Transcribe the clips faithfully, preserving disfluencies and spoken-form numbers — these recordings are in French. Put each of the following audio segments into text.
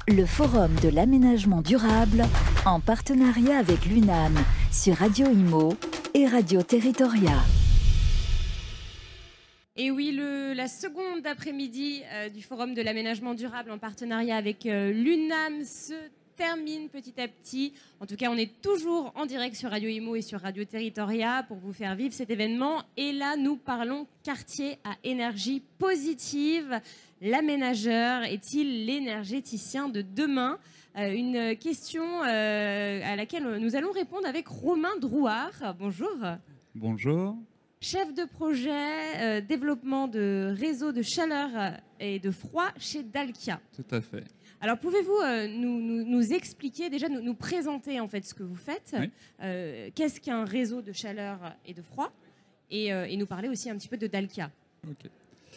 Le Forum de l'aménagement durable en partenariat avec l'U N A M sur Radio Imo et Radio Territoria. Et oui, le, la seconde après-midi euh, du Forum de l'aménagement durable en partenariat avec euh, l'U N A M se termine petit à petit. En tout cas, on est toujours en direct sur Radio Imo et sur Radio Territoria pour vous faire vivre cet événement. Et là, nous parlons quartier à énergie positive. L'aménageur est-il l'énergéticien de demain ? euh, Une question euh, à laquelle nous allons répondre avec Romain Drouard. Bonjour. Bonjour. Chef de projet euh, développement de réseaux de chaleur et de froid chez Dalkia. Tout à fait. Alors, pouvez-vous euh, nous, nous, nous expliquer, déjà nous, nous présenter en fait ce que vous faites, oui. euh, qu'est-ce qu'un réseau de chaleur et de froid, et, euh, et nous parler aussi un petit peu de Dalkia. Ok.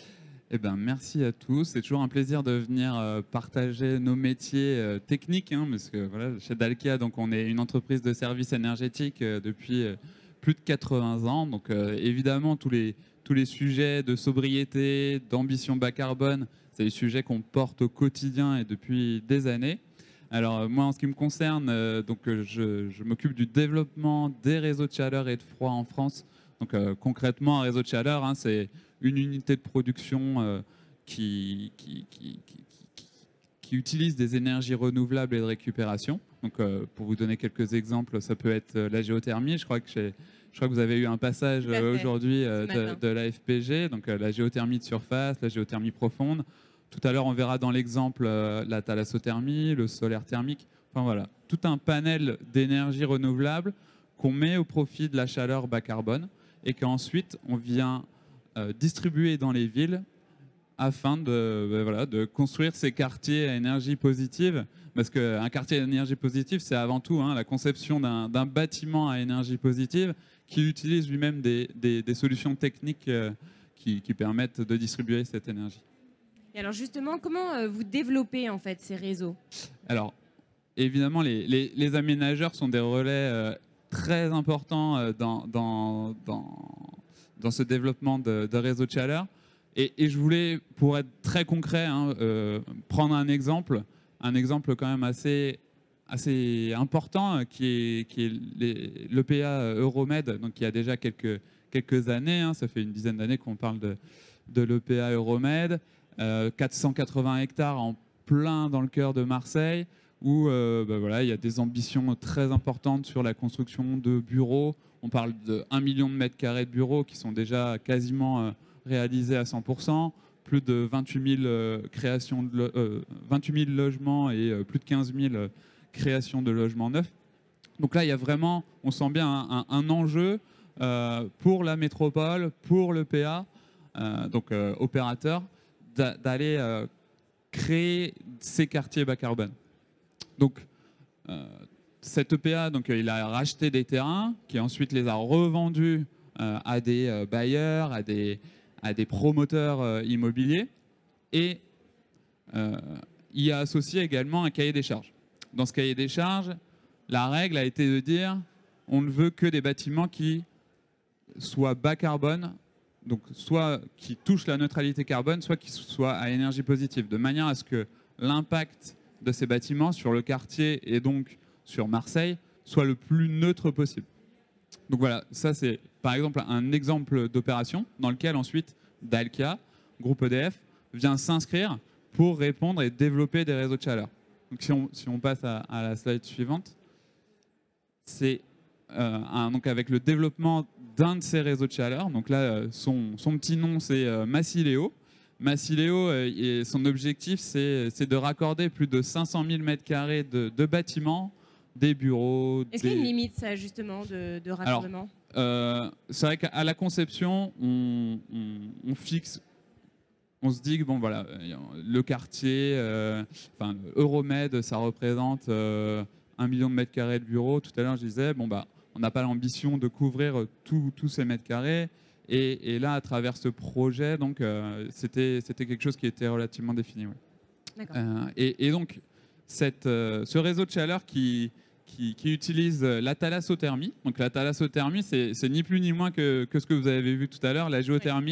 Eh ben, merci à tous. C'est toujours un plaisir de venir euh, partager nos métiers euh, techniques, hein, parce que voilà, chez Dalkia, donc on est une entreprise de services énergétiques euh, depuis euh, plus de quatre-vingts ans. Donc euh, évidemment, tous les tous les sujets de sobriété, d'ambition bas carbone, c'est des sujets qu'on porte au quotidien et depuis des années. Alors moi, en ce qui me concerne, euh, donc euh, je, je m'occupe du développement des réseaux de chaleur et de froid en France. Donc euh, concrètement, un réseau de chaleur, hein, c'est une unité de production euh, qui, qui, qui, qui, qui, qui utilise des énergies renouvelables et de récupération. Donc, euh, pour vous donner quelques exemples, ça peut être euh, la géothermie. Je crois que, je crois que vous avez eu un passage euh, aujourd'hui euh, de, de la F P G, donc euh, la géothermie de surface, la géothermie profonde. Tout à l'heure, on verra dans l'exemple euh, la thalassothermie, le solaire thermique. Enfin voilà, tout un panel d'énergie renouvelable qu'on met au profit de la chaleur bas carbone et qu'ensuite on vient euh, distribuer dans les villes afin de, ben voilà, de construire ces quartiers à énergie positive. Parce qu'un quartier à énergie positive, c'est avant tout hein, la conception d'un, d'un bâtiment à énergie positive qui utilise lui-même des, des, des solutions techniques euh, qui, qui permettent de distribuer cette énergie. Et alors justement, comment euh, vous développez en fait ces réseaux ? Alors, évidemment, les, les, les aménageurs sont des relais euh, très importants euh, dans, dans, dans, dans ce développement de, de réseaux de chaleur. Et, et je voulais, pour être très concret, hein, euh, prendre un exemple, un exemple quand même assez, assez important, qui est, qui est les, l'E P A Euromed, donc qui a déjà quelques, quelques années, hein, ça fait une dizaine d'années qu'on parle de, de l'E P A Euromed, euh, quatre cent quatre-vingts hectares en plein dans le cœur de Marseille, où euh, ben voilà, il y a des ambitions très importantes sur la construction de bureaux. On parle de un million de mètres carrés de bureaux qui sont déjà quasiment euh, réalisés à cent pour cent, plus de vingt-huit mille, euh, créations de lo- euh, vingt-huit mille logements et euh, plus de quinze mille euh, créations de logements neufs. Donc là, il y a vraiment, on sent bien un, un, un enjeu euh, pour la métropole, pour l'E P A, euh, donc euh, opérateur, d'a- d'aller euh, créer ces quartiers bas carbone. Donc, euh, cet E P A, donc, il a racheté des terrains, qui ensuite les a revendus euh, à des euh, bailleurs, à des, à des promoteurs euh, immobiliers, et euh, il a associé également un cahier des charges. Dans ce cahier des charges, la règle a été de dire on ne veut que des bâtiments qui soient bas carbone, donc soit qui touchent la neutralité carbone, soit qui soient à énergie positive, de manière à ce que l'impact de ces bâtiments sur le quartier et donc sur Marseille soit le plus neutre possible. Donc voilà, ça c'est par exemple un exemple d'opération dans lequel ensuite Dalkia, groupe E D F, vient s'inscrire pour répondre et développer des réseaux de chaleur. Donc si on, si on passe à, à la slide suivante, c'est euh, un, donc avec le développement d'un de ces réseaux de chaleur. Donc là, euh, son, son petit nom c'est euh, Massileo. Massileo, euh, et son objectif c'est, c'est de raccorder plus de cinq cent mille mètres carrés de, de bâtiments, des bureaux. Est-ce des... qu'il y a une limite ça justement de, de raccordement ? Alors, euh, c'est vrai qu'à la conception, on, on, on fixe, on se dit que bon voilà, le quartier, euh, enfin Euromed, ça représente euh, un million de mètres carrés de bureaux. Tout à l'heure, je disais bon bah, on n'a pas l'ambition de couvrir tous ces mètres carrés. Et, et là, à travers ce projet, donc euh, c'était c'était quelque chose qui était relativement défini. Ouais. D'accord. Euh, et, et donc cette, euh, ce réseau de chaleur qui Qui, qui utilise la thalassothermie. Donc la thalassothermie, c'est, c'est ni plus ni moins que, que ce que vous avez vu tout à l'heure, la géothermie,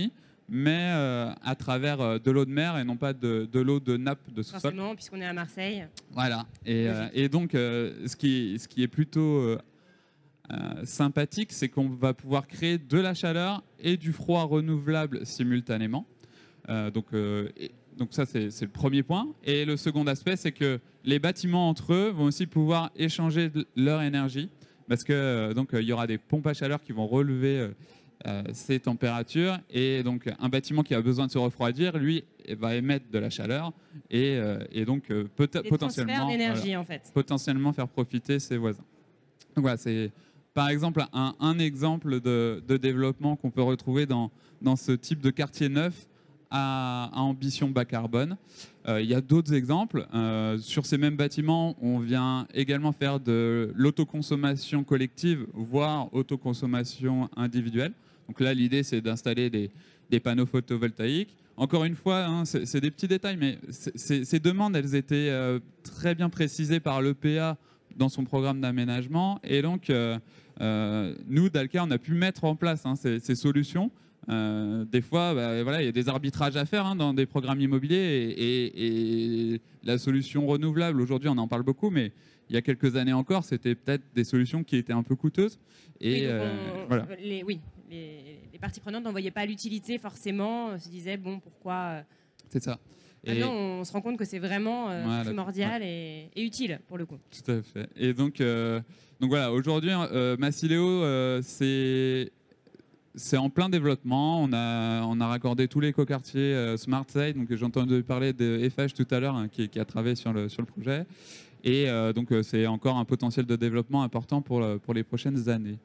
mais euh, à travers euh, de l'eau de mer et non pas de, de l'eau de nappe de sous-sol. Forcément, puisqu'on est à Marseille. Voilà. Et, euh, et donc, euh, ce, qui, ce qui est plutôt euh, euh, sympathique, c'est qu'on va pouvoir créer de la chaleur et du froid renouvelable simultanément. Euh, donc, euh, et, donc ça, c'est le premier point. Et le second aspect, c'est que les bâtiments entre eux vont aussi pouvoir échanger leur énergie, parce que euh, donc il y aura des pompes à chaleur qui vont relever euh, euh, ces températures, et donc un bâtiment qui a besoin de se refroidir, lui, va émettre de la chaleur et, euh, et donc euh, peut potentiellement, d'énergie, voilà, en fait. potentiellement faire profiter ses voisins. Donc voilà, c'est par exemple un, un exemple de, de développement qu'on peut retrouver dans, dans ce type de quartier neuf à, à ambition bas carbone. Euh, il y a d'autres exemples. Euh, sur ces mêmes bâtiments, on vient également faire de l'autoconsommation collective, voire autoconsommation individuelle. Donc là, l'idée, c'est d'installer des, des panneaux photovoltaïques. Encore une fois, hein, c'est des petits détails, mais ces demandes, elles étaient euh, très bien précisées par l'E P A dans son programme d'aménagement. Et donc, euh, euh, nous, Dalca, on a pu mettre en place hein, ces, ces solutions. Euh, des fois, bah, voilà, il y a des arbitrages à faire hein, dans des programmes immobiliers et, et, et la solution renouvelable, aujourd'hui, on en parle beaucoup, mais il y a quelques années encore, c'était peut-être des solutions qui étaient un peu coûteuses. Et, oui, euh, on, voilà. les, oui, les, les parties prenantes n'en voyaient pas l'utilité forcément, on se disaient, bon, pourquoi... C'est ça. Maintenant, et on se rend compte que c'est vraiment euh, voilà, primordial ouais. et, et utile pour le coup. Tout à fait. Et donc, euh, donc voilà, aujourd'hui, euh, Massileo, euh, c'est... C'est en plein développement. On a, on a raccordé tous les coquartiers euh, SmartSide. Donc, j'ai entendu parler de F H tout à l'heure, hein, qui, qui a travaillé sur le, sur le projet. Et euh, donc, euh, c'est encore un potentiel de développement important pour, le, pour les prochaines années.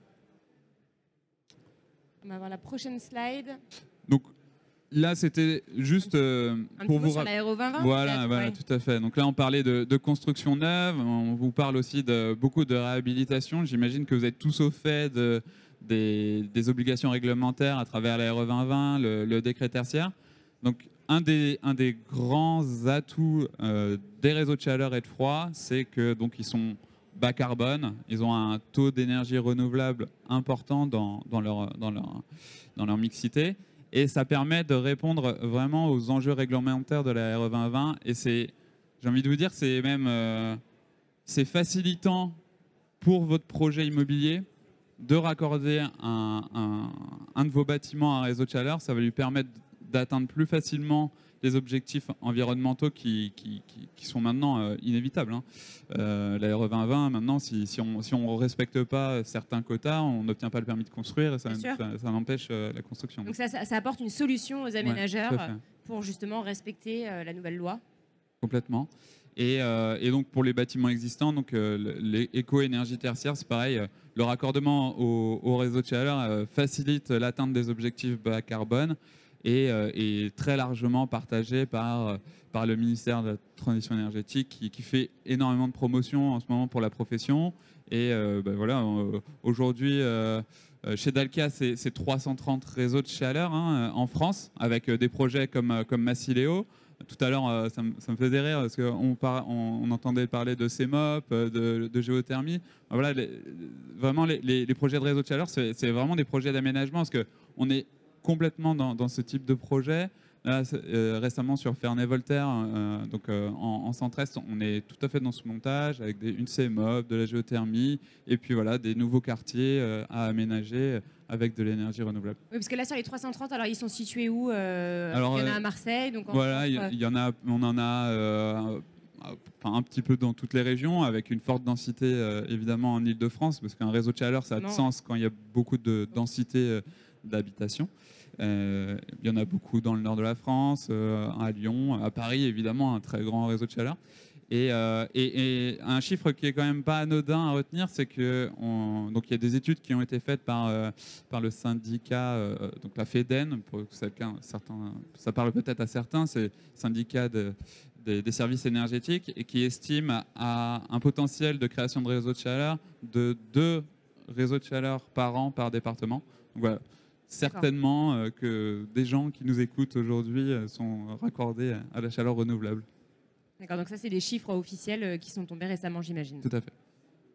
On va voir la prochaine slide. Donc, là, c'était juste euh, un pour petit vous sur l'aéro vingt vingt. Voilà, voilà ouais. Tout à fait. Donc là, on parlait de, de construction neuve. On vous parle aussi de beaucoup de réhabilitation. J'imagine que vous êtes tous au fait de Des, des obligations réglementaires à travers la R E vingt vingt, le, le décret tertiaire. Donc, un des, un des grands atouts euh, des réseaux de chaleur et de froid, c'est que donc ils sont bas carbone, ils ont un taux d'énergie renouvelable important dans, dans, leur, dans, leur, dans leur mixité, et ça permet de répondre vraiment aux enjeux réglementaires de la R E vingt vingt. Et c'est, j'ai envie de vous dire, c'est même euh, c'est facilitant pour votre projet immobilier de raccorder un, un, un de vos bâtiments à un réseau de chaleur. Ça va lui permettre d'atteindre plus facilement les objectifs environnementaux qui, qui, qui, qui sont maintenant euh, inévitables. Hein. Euh, la R E vingt vingt, maintenant, si, si on ne si on respecte pas certains quotas, on n'obtient pas le permis de construire et ça, ça, ça empêche euh, la construction. Donc ça, ça, ça apporte une solution aux aménageurs ouais, pour justement respecter euh, la nouvelle loi. Complètement. Et, euh, et donc pour les bâtiments existants, donc euh, les éco-énergie tertiaire, c'est pareil. Euh, le raccordement au, au réseau de chaleur euh, facilite l'atteinte des objectifs bas carbone et euh, est très largement partagé par, euh, par le ministère de la Transition énergétique qui, qui fait énormément de promotion en ce moment pour la profession. Et euh, ben voilà, euh, aujourd'hui, euh, chez Dalca, c'est trois cent trente réseaux de chaleur hein, en France, avec des projets comme, comme Massileo. Tout à l'heure, ça, ça me faisait rire parce qu'on on, on entendait parler de C M O P, de, de géothermie. Voilà, les, vraiment, les, les, les projets de réseau de chaleur, c'est vraiment des projets d'aménagement parce qu'on est complètement dans, dans ce type de projet. Là, euh, récemment, sur Ferney-Voltaire, euh, donc euh, en, en centre-est, on est tout à fait dans ce montage avec des, une C M O P, de la géothermie et puis voilà, des nouveaux quartiers euh, à aménager avec de l'énergie renouvelable. Oui, parce que là, sur les trois cent trente, alors ils sont situés où euh, alors, il y en a à Marseille, donc en voilà, il France, y, y en a, on en a euh, enfin, un petit peu dans toutes les régions, avec une forte densité euh, évidemment en Île-de-France, parce qu'un réseau de chaleur, ça a de sens quand il y a beaucoup de densité euh, d'habitation. Euh, il y en a beaucoup dans le nord de la France, euh, à Lyon, à Paris, évidemment, un très grand réseau de chaleur. Et, euh, et, et un chiffre qui est quand même pas anodin à retenir, c'est que on, donc il y a des études qui ont été faites par euh, par le syndicat, euh, donc la FEDEN, pour certains, certains, ça parle peut-être à certains, c'est le syndicat de, de, des services énergétiques, et qui estime à un potentiel de création de réseaux de chaleur de deux réseaux de chaleur par an par département. Donc voilà. Certainement euh, que des gens qui nous écoutent aujourd'hui euh, sont raccordés à la chaleur renouvelable. D'accord, donc ça, c'est des chiffres officiels qui sont tombés récemment, j'imagine. Tout à fait.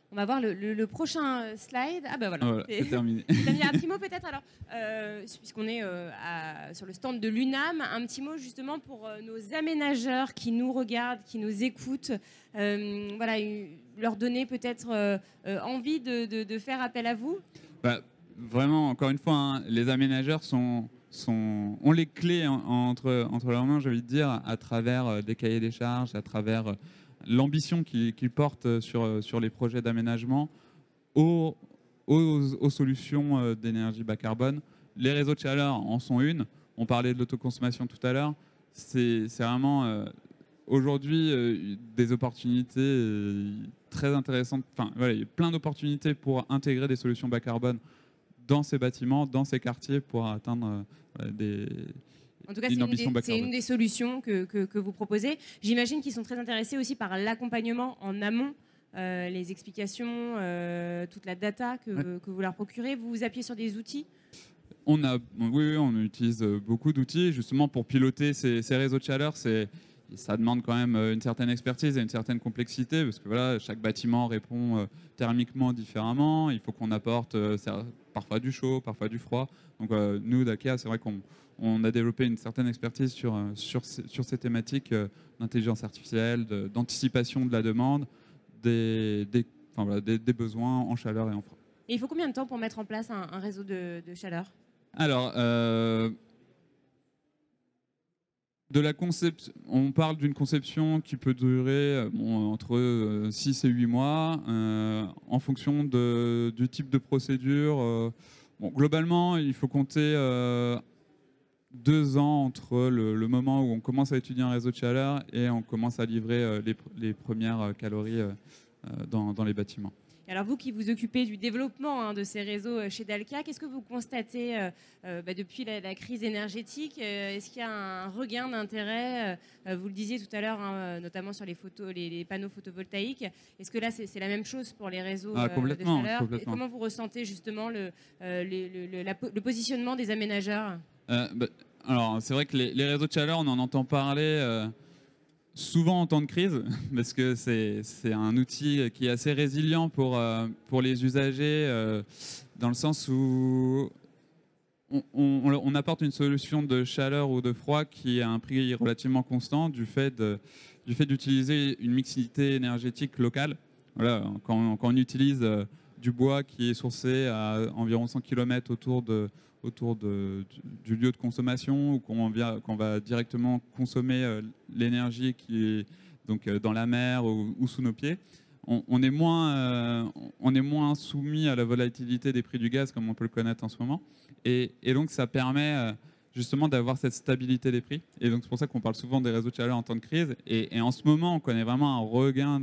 On va voir le, le, le prochain slide. Ah ben voilà, voilà c'est terminé. Un petit mot peut-être alors, euh, puisqu'on est euh, à, sur le stand de l'UNAM, un petit mot justement pour euh, nos aménageurs qui nous regardent, qui nous écoutent. Euh, voilà, leur donner peut-être euh, euh, envie de, de, de faire appel à vous. Bah, vraiment, encore une fois, hein, les aménageurs sont, sont, ont les clés en, entre, entre leurs mains, j'ai envie de dire, à travers euh, des cahiers des charges, à travers euh, l'ambition qu'ils qu'ils portent sur, sur les projets d'aménagement aux, aux, aux solutions euh, d'énergie bas carbone. Les réseaux de chaleur en sont une. On parlait de l'autoconsommation tout à l'heure. C'est vraiment euh, aujourd'hui euh, des opportunités euh, très intéressantes. Enfin, voilà, il y a plein d'opportunités pour intégrer des solutions bas carbone dans ces bâtiments, dans ces quartiers pour atteindre euh, des... En tout cas, c'est une, une des solutions que, que, que vous proposez. J'imagine qu'ils sont très intéressés aussi par l'accompagnement en amont, euh, les explications, euh, toute la data que, ouais. que vous leur procurez. Vous vous appuyez sur des outils ? on a, oui, oui, on utilise beaucoup d'outils justement pour piloter ces, ces réseaux de chaleur. C'est, ça demande quand même une certaine expertise et une certaine complexité parce que voilà, chaque bâtiment répond euh, thermiquement différemment. Il faut qu'on apporte euh, parfois du chaud, parfois du froid. Donc euh, nous, Dalkia, c'est vrai qu'on on a développé une certaine expertise sur, sur, sur ces thématiques euh, d'intelligence artificielle, de, d'anticipation de la demande, des, des, enfin, voilà, des, des besoins en chaleur et en froid. Et il faut combien de temps pour mettre en place un, un réseau de, de chaleur ? Alors, euh, de la concept, on parle d'une conception qui peut durer bon, entre six et huit mois euh, en fonction de, du type de procédure. Euh, bon, globalement, il faut compter euh, deux ans entre le, le moment où on commence à étudier un réseau de chaleur et on commence à livrer euh, les, les premières calories euh, dans, dans les bâtiments. Alors vous qui vous occupez du développement hein, de ces réseaux chez Dalkia, qu'est-ce que vous constatez euh, euh, bah, depuis la, la crise énergétique euh, Est-ce qu'il y a un regain d'intérêt euh, Vous le disiez tout à l'heure, hein, notamment sur les, photos, les, les panneaux photovoltaïques. Est-ce que là, c'est la même chose pour les réseaux ah, complètement, de chaleur complètement. Et comment vous ressentez justement le, euh, le, le, le, la, le positionnement des aménageurs euh, bah, Alors, c'est vrai que les, les réseaux de chaleur, on en entend parler... Euh... souvent en temps de crise, parce que c'est un outil qui est assez résilient pour, euh, pour les usagers, euh, dans le sens où on, on, on apporte une solution de chaleur ou de froid qui a un prix relativement constant du fait de, du fait d'utiliser une mixité énergétique locale. Voilà, quand, quand on utilise euh, du bois qui est sourcé à environ cent kilomètres autour de autour de, du, du lieu de consommation ou qu'on qu'on va directement consommer euh, l'énergie qui est donc, euh, dans la mer ou, ou sous nos pieds, on, on, est moins, euh, on est moins soumis à la volatilité des prix du gaz comme on peut le connaître en ce moment. Et, et donc ça permet euh, justement d'avoir cette stabilité des prix. Et donc c'est pour ça qu'on parle souvent des réseaux de chaleur en temps de crise. Et, et en ce moment, on connaît vraiment un regain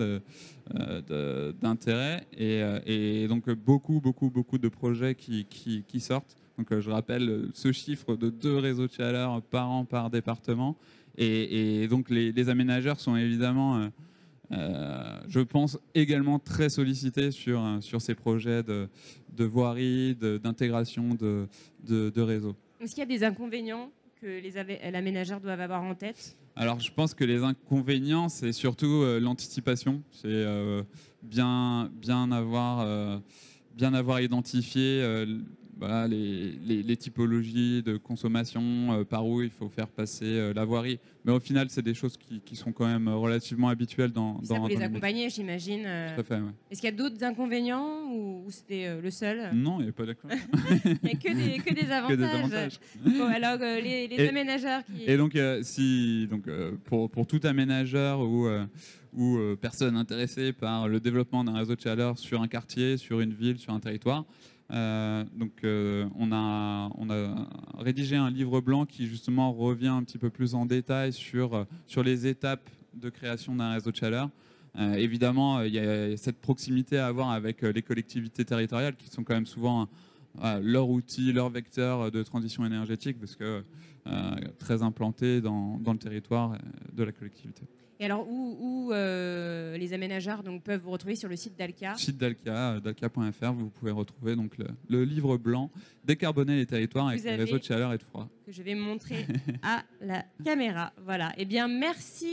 euh, d'intérêt et, et donc beaucoup, beaucoup, beaucoup de projets qui, qui, qui sortent. Donc, euh, je rappelle ce chiffre de deux réseaux de chaleur par an par département. Et, et donc, les, les aménageurs sont évidemment, euh, euh, je pense, également très sollicités sur, sur ces projets de, de voirie, d'intégration de, de, de, de réseaux. Est-ce qu'il y a des inconvénients que les aménageurs doivent avoir en tête ? Alors, je pense que les inconvénients, c'est surtout euh, l'anticipation. C'est euh, bien, bien, avoir, euh, bien avoir identifié... Euh, Voilà, les, les, les typologies de consommation, euh, par où il faut faire passer euh, la voirie. Mais au final, c'est des choses qui, qui sont quand même relativement habituelles dans, ça, dans, vous les dans accompagnez, j'imagine. Tout à fait, ouais. Est-ce qu'il y a d'autres inconvénients ou, ou c'était euh, le seul? Non, il n'y a pas d'inconvénients. Il n'y a que des, que des avantages. Que des avantages. Bon, alors, euh, les, les et, aménageurs qui... Et donc, euh, si, donc euh, pour, pour tout aménageur ou, euh, ou euh, personne intéressée par le développement d'un réseau de chaleur sur un quartier, sur une ville, sur un territoire, Euh, donc euh, on, a, on a rédigé un livre blanc qui justement revient un petit peu plus en détail sur, sur les étapes de création d'un réseau de chaleur. Euh, évidemment, il y a cette proximité à avoir avec les collectivités territoriales qui sont quand même souvent euh, leur outil, leur vecteur de transition énergétique parce que euh, très implanté dans, dans le territoire de la collectivité. Et alors, où, où euh, les aménageurs donc, peuvent vous retrouver sur le site Dalkia? Site Dalkia, dalkia point F R, vous pouvez retrouver donc le, le livre blanc Décarboner les territoires avec les réseaux de chaleur et de froid. Que je vais montrer à la caméra. Voilà. Eh bien, merci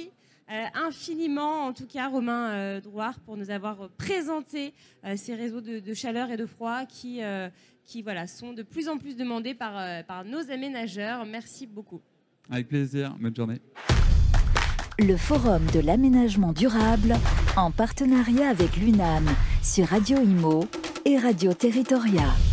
euh, infiniment, en tout cas, Romain euh, Drouhard, pour nous avoir présenté euh, ces réseaux de, de chaleur et de froid qui, euh, qui voilà, sont de plus en plus demandés par, euh, par nos aménageurs. Merci beaucoup. Avec plaisir. Bonne journée. Le Forum de l'aménagement durable, en partenariat avec l'UNAM, sur Radio Imo et Radio Territoria.